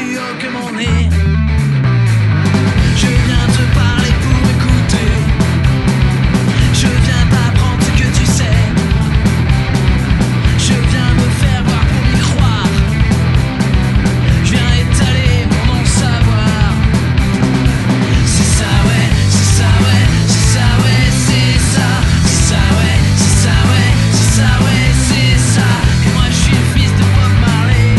plus haut que mon nez. Je viens te parler pour écouter. Je viens t'apprendre ce que tu sais. Je viens me faire voir pour y croire. Je viens étaler mon non-savoir. C'est ça ouais, c'est ça ouais, c'est ça ouais, c'est ça. C'est ça ouais, c'est ça ouais, c'est ça ouais, c'est ça. Et moi je suis le fils de Bob Marley.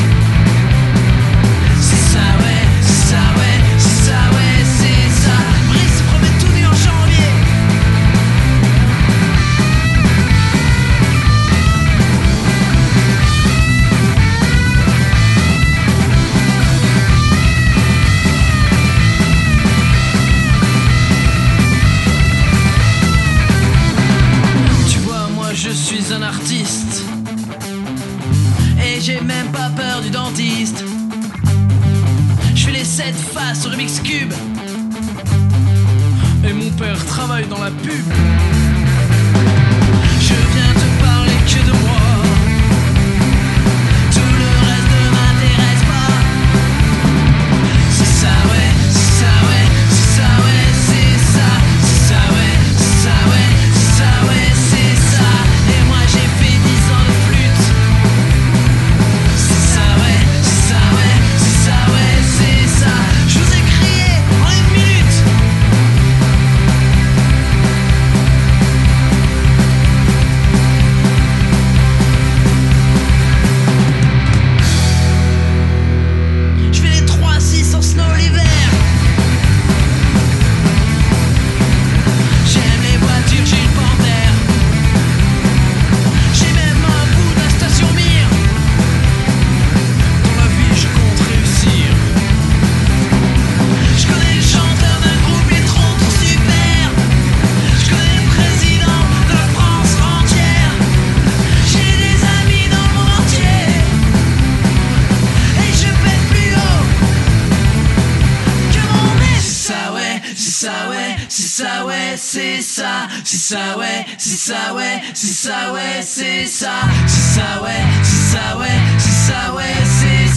C'est ça ouais, c'est ça ouais, c'est ça ouais, c'est ça. Brice se promet tout nu en janvier. Tu vois, moi je suis un artiste. Et j'ai même pas peur du dentiste. Je fais les 7 faces sur Rubik's Cube. Et mon père travaille dans la pub. Je viens te parler que de moi. Tout le reste ne m'intéresse pas. C'est ça ouais, c'est ça ouais, c'est ça ouais, c'est ça. C'est ça ouais, c'est ça ouais, c'est ça ouais, c'est ça. Et moi j'ai fait 10 ans de flûte. C'est ça ouais, c'est ça ouais, c'est ça ouais, c'est ça. Je vous ai crié en 1 minute. Je fais les 3-6 en snow l'hiver. J'aime les voitures, j'ai une panthère. J'ai même un bout de la station Mir. Dans la vie je compte réussir. Je connais le chanteur d'un groupe, les troncs sont super. Je connais le président de la France entière. J'ai des amis dans le monde entier. Et je pète plus haut que mon nez. C'est ça ouais, c'est ça ouais, c'est ça ouais, c'est ça. C'est ça ouais, c'est ça ouais, c'est ça ouais, c'est ça. C'est ça ouais, c'est ça ouais, c'est ça ouais, c'est